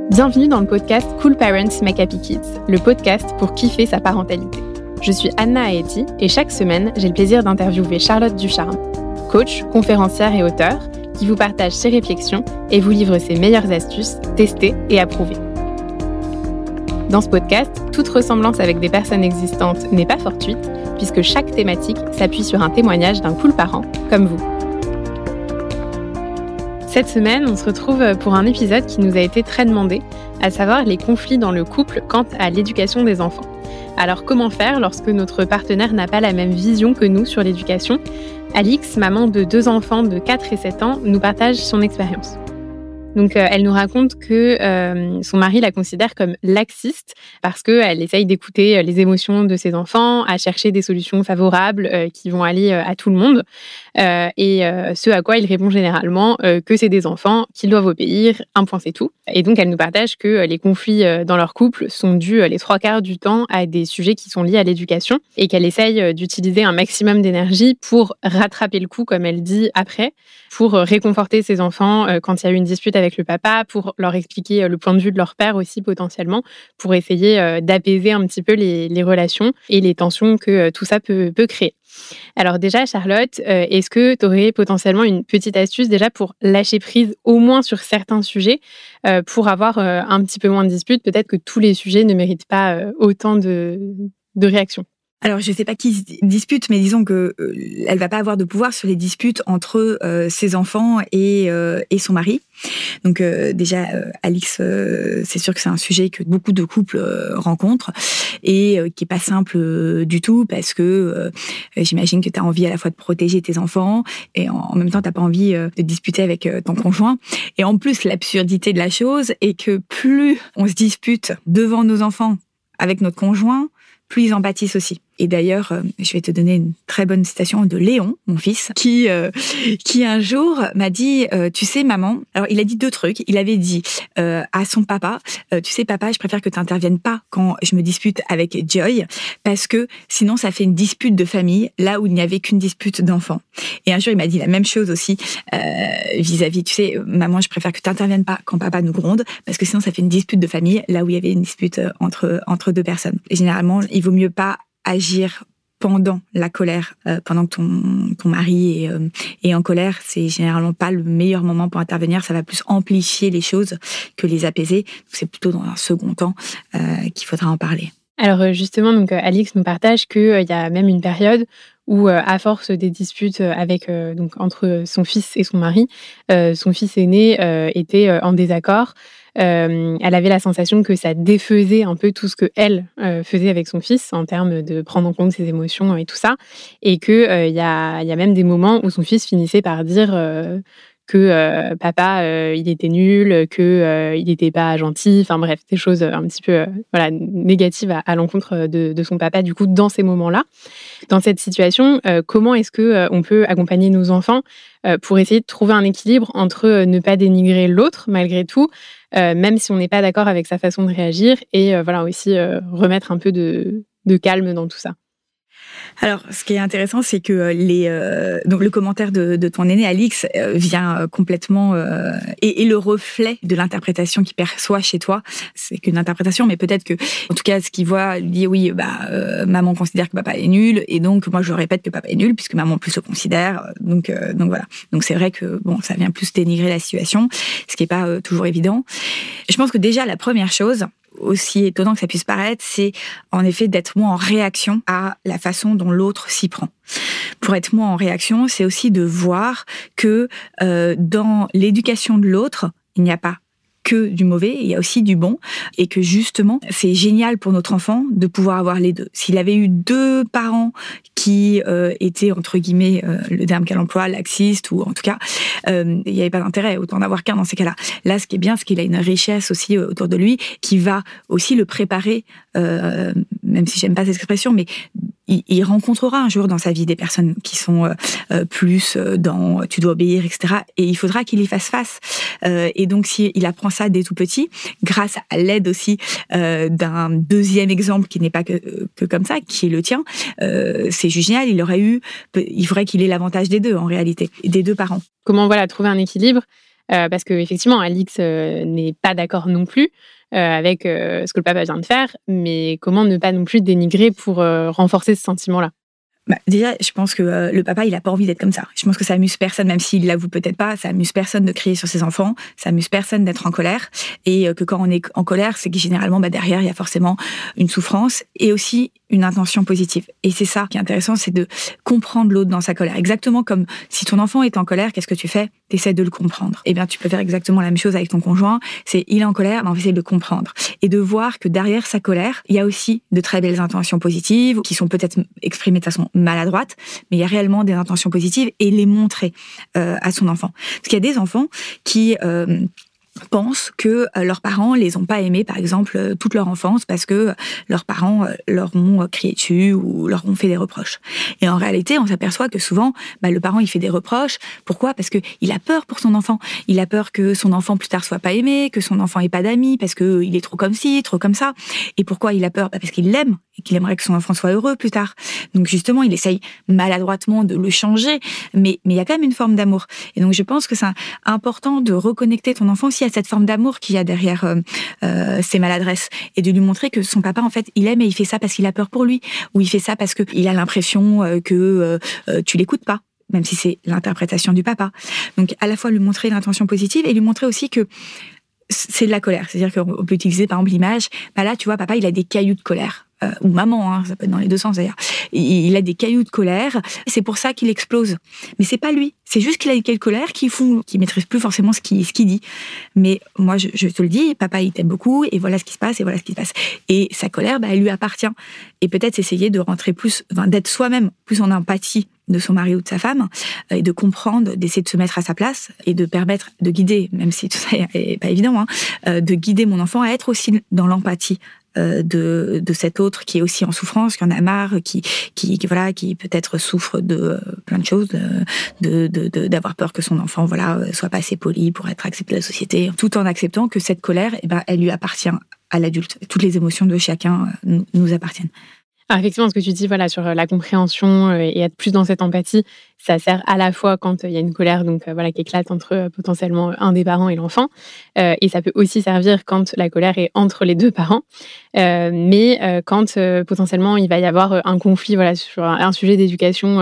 Bienvenue dans le podcast Cool Parents Make Happy Kids, le podcast pour kiffer sa parentalité. Je suis Anna Aeti et chaque semaine, j'ai le plaisir d'interviewer Charlotte Ducharme, coach, conférencière et auteure, qui vous partage ses réflexions et vous livre ses meilleures astuces, testées et approuvées. Dans ce podcast, toute ressemblance avec des personnes existantes n'est pas fortuite, puisque chaque thématique s'appuie sur un témoignage d'un cool parent, comme vous. Cette semaine, on se retrouve pour un épisode qui nous a été très demandé, à savoir les conflits dans le couple quant à l'éducation des enfants. Alors comment faire lorsque notre partenaire n'a pas la même vision que nous sur l'éducation ? Alix, maman de 2 enfants de 4 et 7 ans, nous partage son expérience. Donc, elle nous raconte que son mari la considère comme laxiste parce qu'elle essaye d'écouter les émotions de ses enfants, à chercher des solutions favorables qui vont aller à tout le monde. Et ce à quoi il répond généralement que c'est des enfants, qu'ils doivent obéir, un point c'est tout. Et donc, elle nous partage que les conflits dans leur couple sont dus les 3/4 du temps à des sujets qui sont liés à l'éducation et qu'elle essaye d'utiliser un maximum d'énergie pour rattraper le coup, comme elle dit, après, pour réconforter ses enfants quand il y a eu une dispute avec le papa, pour leur expliquer le point de vue de leur père aussi potentiellement, pour essayer d'apaiser un petit peu les relations et les tensions que tout ça peut créer. Alors déjà, Charlotte, est-ce que tu aurais potentiellement une petite astuce déjà pour lâcher prise au moins sur certains sujets, pour avoir un petit peu moins de disputes ? Peut-être que tous les sujets ne méritent pas autant de réactions. Alors, je ne sais pas qui se dispute, mais disons que elle va pas avoir de pouvoir sur les disputes entre ses enfants et son mari. Donc déjà, Alix, c'est sûr que c'est un sujet que beaucoup de couples rencontrent et qui est pas simple du tout parce que j'imagine que tu as envie à la fois de protéger tes enfants et en même temps tu n'as pas envie de disputer avec ton conjoint. Et en plus, l'absurdité de la chose est que plus on se dispute devant nos enfants avec notre conjoint, plus ils en pâtissent aussi. Et d'ailleurs, je vais te donner une très bonne citation de Léon, mon fils, qui un jour m'a dit, tu sais maman, alors il a dit 2 trucs. Il avait dit à son papa, tu sais papa, je préfère que tu n'interviennes pas quand je me dispute avec Joy, parce que sinon ça fait une dispute de famille, là où il n'y avait qu'une dispute d'enfants. Et un jour il m'a dit la même chose aussi vis-à-vis, tu sais maman, je préfère que tu n'interviennes pas quand papa nous gronde, parce que sinon ça fait une dispute de famille, là où il y avait une dispute entre 2 personnes. Et généralement, il vaut mieux pas agir pendant la colère, pendant que ton mari est en colère, c'est généralement pas le meilleur moment pour intervenir. Ça va plus amplifier les choses que les apaiser. Donc c'est plutôt dans un second temps qu'il faudra en parler. Alors justement, donc Alix nous partage qu'il y a même une période où, à force des disputes donc entre son fils et son mari, son fils aîné était en désaccord. Elle avait la sensation que ça défaisait un peu tout ce qu'elle faisait avec son fils en termes de prendre en compte ses émotions et tout ça. Et qu'il y a même des moments où son fils finissait par dire que papa, il était nul, qu'il n'était pas gentil, enfin bref, des choses un petit peu négatives à l'encontre de son papa, du coup, dans ces moments-là. Dans cette situation, comment est-ce qu'on peut accompagner nos enfants pour essayer de trouver un équilibre entre ne pas dénigrer l'autre, malgré tout, même si on n'est pas d'accord avec sa façon de réagir, et aussi remettre un peu de calme dans tout ça. Alors, ce qui est intéressant, c'est que donc le commentaire de ton aîné Alix vient complètement est le reflet de l'interprétation qu'il perçoit chez toi. C'est qu'une interprétation, mais peut-être que, en tout cas, ce qu'il voit, il dit oui, maman considère que papa est nul, et donc moi je répète que papa est nul puisque maman plus le considère. Donc voilà. Donc c'est vrai que bon, ça vient plus dénigrer la situation, ce qui est pas toujours évident. Je pense que déjà la première chose, aussi étonnant que ça puisse paraître, c'est en effet d'être moins en réaction à la façon dont l'autre s'y prend. Pour être moins en réaction, c'est aussi de voir que dans l'éducation de l'autre, il n'y a pas que du mauvais, il y a aussi du bon, et que justement, c'est génial pour notre enfant de pouvoir avoir les deux. S'il avait eu 2 parents qui étaient, entre guillemets, le terme qu'elle emploie, laxistes, ou en tout cas, il n'y avait pas d'intérêt, autant n'avoir qu'un dans ces cas-là. Là, ce qui est bien, c'est qu'il a une richesse aussi autour de lui, qui va aussi le préparer, même si j'aime pas cette expression, mais il rencontrera un jour dans sa vie des personnes qui sont plus dans tu dois obéir, etc. Et il faudra qu'il y fasse face. Et donc, s'il apprend ça dès tout petit, grâce à l'aide aussi d'un deuxième exemple qui n'est pas que comme ça, qui est le tien, c'est génial. Il faudrait qu'il ait l'avantage des deux en réalité, des 2 parents. Comment trouver un équilibre parce qu'effectivement, Alix n'est pas d'accord non plus avec ce que le papa vient de faire, mais comment ne pas non plus dénigrer pour renforcer ce sentiment-là? Déjà, je pense que le papa, il a pas envie d'être comme ça. Je pense que ça amuse personne, même s'il l'avoue peut-être pas, ça amuse personne de crier sur ses enfants, ça amuse personne d'être en colère, et que quand on est en colère, c'est que généralement, derrière, il y a forcément une souffrance et aussi une intention positive. Et c'est ça qui est intéressant, c'est de comprendre l'autre dans sa colère. Exactement comme si ton enfant est en colère, qu'est-ce que tu fais? T'essaies de le comprendre. Eh bien, tu peux faire exactement la même chose avec ton conjoint. C'est, il est en colère, on va essayer de le comprendre. Et de voir que derrière sa colère, il y a aussi de très belles intentions positives, qui sont peut-être exprimées de façon maladroite, mais il y a réellement des intentions positives, et les montrer à son enfant. Parce qu'il y a des enfants qui pensent que leurs parents les ont pas aimés, par exemple, toute leur enfance, parce que leurs parents leur ont crié dessus ou leur ont fait des reproches. Et en réalité, on s'aperçoit que souvent, le parent, il fait des reproches. Pourquoi? Parce que il a peur pour son enfant. Il a peur que son enfant plus tard soit pas aimé, que son enfant ait pas d'amis, parce que il est trop comme ci, trop comme ça. Et pourquoi il a peur? Parce qu'il l'aime et qu'il aimerait que son enfant soit heureux plus tard. Donc justement, il essaye maladroitement de le changer, mais il y a quand même une forme d'amour. Et donc je pense que c'est important de reconnecter ton enfant aussi à cette forme d'amour qu'il y a derrière ses maladresses, et de lui montrer que son papa, en fait, il aime et il fait ça parce qu'il a peur pour lui, ou il fait ça parce qu'il a l'impression que tu l'écoutes pas, même si c'est l'interprétation du papa. Donc à la fois lui montrer l'intention positive et lui montrer aussi que c'est de la colère. C'est-à-dire qu'on peut utiliser par exemple l'image, là tu vois, papa il a des cailloux de colère. Ou maman, ça peut être dans les deux sens d'ailleurs. Il a des cailloux de colère, c'est pour ça qu'il explose. Mais c'est pas lui, c'est juste qu'il a des cailloux de colère qui maîtrise plus forcément ce qu'il dit. Mais moi, je te le dis, papa il t'aime beaucoup, et voilà ce qui se passe, et voilà ce qui se passe. Et sa colère, elle lui appartient. Et peut-être essayer de rentrer plus, d'être soi-même plus en empathie de son mari ou de sa femme, et de comprendre, d'essayer de se mettre à sa place, et de permettre de guider, même si tout ça est pas évident, de guider mon enfant à être aussi dans l'empathie de cet autre qui est aussi en souffrance, qui en a marre, qui peut-être souffre de plein de choses, d'avoir peur que son enfant soit pas assez poli pour être accepté de la société, tout en acceptant que cette colère, elle lui appartient à l'adulte. Toutes les émotions de chacun nous appartiennent. Alors effectivement, ce que tu dis sur la compréhension et être plus dans cette empathie, ça sert à la fois quand il y a une colère qui éclate entre potentiellement un des parents et l'enfant, et ça peut aussi servir quand la colère est entre les deux parents, mais quand potentiellement il va y avoir un conflit sur un sujet d'éducation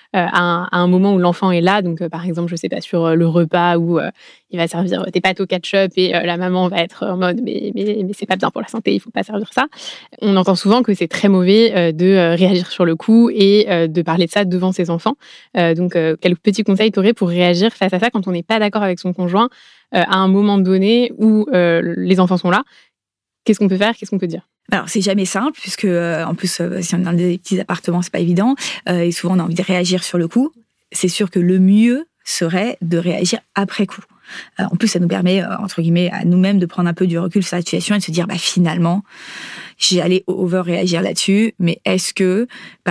à un moment où l'enfant est là, donc par exemple, je sais pas, sur le repas où il va servir des pâtes au ketchup et la maman va être en mode mais c'est pas bien pour la santé, il faut pas servir ça. On entend souvent que c'est très mauvais de réagir sur le coup et de parler de ça devant ses enfants. Donc quels petits conseils tu aurais pour réagir face à ça quand on n'est pas d'accord avec son conjoint à un moment donné où les enfants sont là? Qu'est-ce qu'on peut faire? Qu'est-ce qu'on peut dire? Alors, c'est jamais simple, puisque, en plus, si on est dans des petits appartements, c'est pas évident, et souvent on a envie de réagir sur le coup. C'est sûr que le mieux serait de réagir après coup. En plus, ça nous permet, entre guillemets, à nous-mêmes de prendre un peu du recul sur la situation et de se dire, finalement, j'ai allé over-réagir là-dessus, mais est-ce que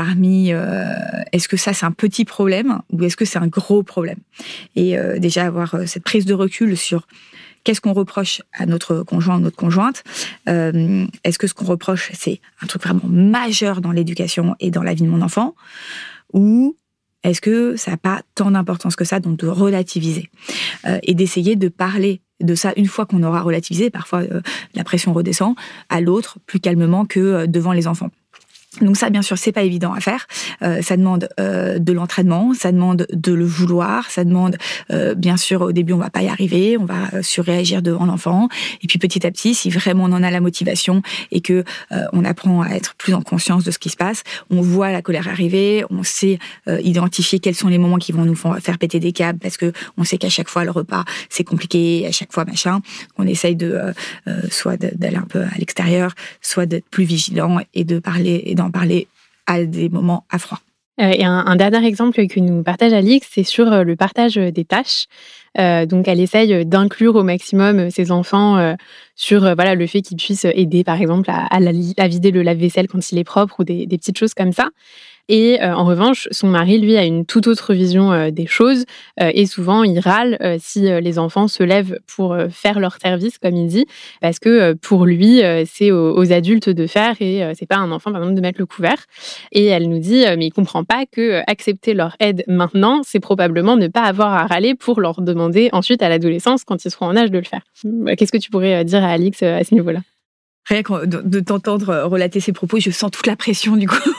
ça c'est un petit problème ou est-ce que c'est un gros problème? Et déjà avoir cette prise de recul sur qu'est-ce qu'on reproche à notre conjoint ou notre conjointe? Est-ce que ce qu'on reproche, c'est un truc vraiment majeur dans l'éducation et dans la vie de mon enfant? Ou est-ce que ça n'a pas tant d'importance que ça, donc de relativiser et d'essayer de parler de ça une fois qu'on aura relativisé, parfois la pression redescend, à l'autre plus calmement que devant les enfants. Donc ça, bien sûr, c'est pas évident à faire. Ça demande de l'entraînement, ça demande de le vouloir, ça demande, bien sûr, au début, on va pas y arriver, on va surréagir devant l'enfant. Et puis petit à petit, si vraiment on en a la motivation et que on apprend à être plus en conscience de ce qui se passe, on voit la colère arriver, on sait identifier quels sont les moments qui vont nous faire péter des câbles, parce que on sait qu'à chaque fois le repas c'est compliqué, à chaque fois machin. On essaye soit d'aller un peu à l'extérieur, soit d'être plus vigilant et d'en parler à des moments à froid. Et un dernier exemple que nous partage Alix, c'est sur le partage des tâches. Donc, elle essaye d'inclure au maximum ses enfants sur le fait qu'ils puissent aider, par exemple, à vider le lave-vaisselle quand il est propre ou des petites choses comme ça. Et en revanche, son mari, lui, a une toute autre vision des choses et souvent, il râle si les enfants se lèvent pour faire leur service, comme il dit, parce que pour lui, c'est aux adultes de faire et c'est pas à un enfant, par exemple, de mettre le couvert. Et elle nous dit, mais il comprend pas que accepter leur aide maintenant, c'est probablement ne pas avoir à râler pour leur demander ensuite à l'adolescence quand ils seront en âge de le faire. Qu'est-ce que tu pourrais dire à Alix à ce niveau-là? Rien que de t'entendre relater ces propos, je sens toute la pression du couple.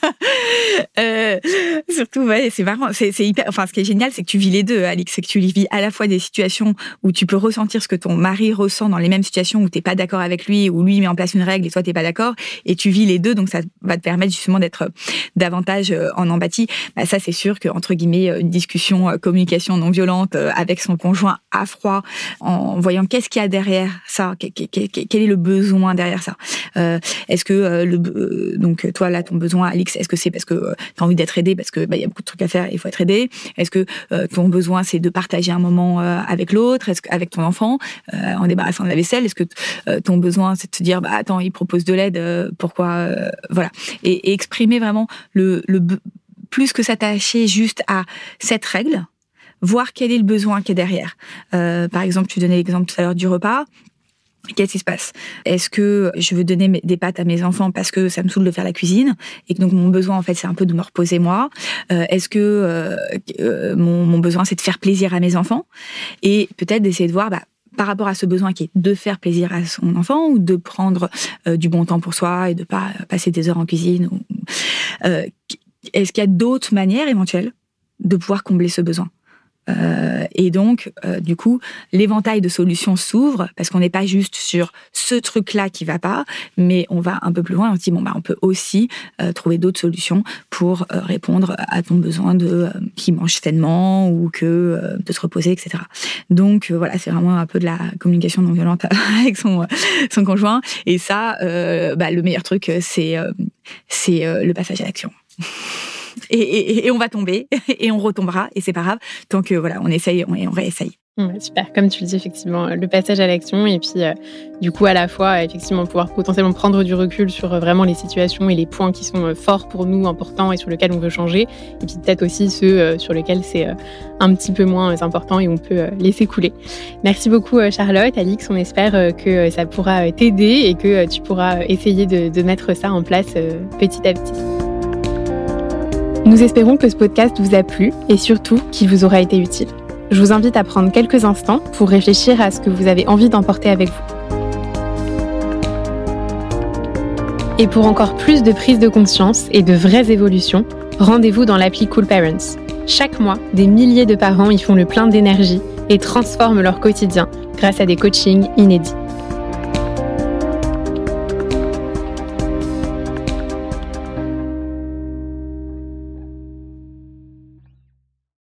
Surtout, ouais, c'est marrant. C'est hyper. Enfin, ce qui est génial, c'est que tu vis les deux, Alix. C'est que tu vis à la fois des situations où tu peux ressentir ce que ton mari ressent dans les mêmes situations où t'es pas d'accord avec lui, où lui met en place une règle et toi t'es pas d'accord, et tu vis les deux. Donc ça va te permettre justement d'être davantage en empathie. Bah, ça, c'est sûr que entre guillemets, une discussion, communication non violente avec son conjoint à froid, en voyant qu'est-ce qu'il y a derrière ça, quel est le besoin derrière ça. Est-ce que donc toi là, ton besoin, Alix, est-ce que c'est parce que tu as envie d'être aidé, parce que y a beaucoup de trucs à faire et il faut être aidé? Est-ce que ton besoin, c'est de partager un moment avec l'autre, avec ton enfant, en débarrassant de la vaisselle? Est-ce que ton besoin, c'est de te dire, bah attends, il propose de l'aide, pourquoi voilà. Et exprimer vraiment le plus que s'attacher juste à cette règle, voir quel est le besoin qui est derrière. Par exemple, tu donnais l'exemple tout à l'heure du repas. Qu'est-ce qui se passe? Est-ce que je veux donner des pâtes à mes enfants parce que ça me saoule de faire la cuisine et que donc mon besoin en fait c'est un peu de me reposer moi? Est-ce que mon besoin c'est de faire plaisir à mes enfants? Et peut-être d'essayer de voir par rapport à ce besoin qui est de faire plaisir à son enfant ou de prendre du bon temps pour soi et de pas passer des heures en cuisine. Est-ce qu'il y a d'autres manières éventuelles de pouvoir combler ce besoin? Et donc, du coup, l'éventail de solutions s'ouvre parce qu'on n'est pas juste sur ce truc-là qui va pas, mais on va un peu plus loin. On se dit on peut aussi trouver d'autres solutions pour répondre à ton besoin de qui mange sainement ou que de se reposer, etc. Donc voilà, c'est vraiment un peu de la communication non violente avec son conjoint. Et ça, le meilleur truc, c'est le passage à l'action. Et on va tomber et on retombera et c'est pas grave tant que voilà on essaye et on réessaye. Super, comme tu le dis effectivement, le passage à l'action et puis du coup à la fois effectivement pouvoir potentiellement prendre du recul sur vraiment les situations et les points qui sont forts pour nous, importants et sur lesquels on veut changer et puis peut-être aussi ceux sur lesquels c'est un petit peu moins important et on peut laisser couler. Merci beaucoup Charlotte, Alix, on espère que ça pourra t'aider et que tu pourras essayer de mettre ça en place petit à petit. Nous espérons que ce podcast vous a plu et surtout qu'il vous aura été utile. Je vous invite à prendre quelques instants pour réfléchir à ce que vous avez envie d'emporter avec vous. Et pour encore plus de prise de conscience et de vraies évolutions, rendez-vous dans l'appli Cool Parents. Chaque mois, des milliers de parents y font le plein d'énergie et transforment leur quotidien grâce à des coachings inédits.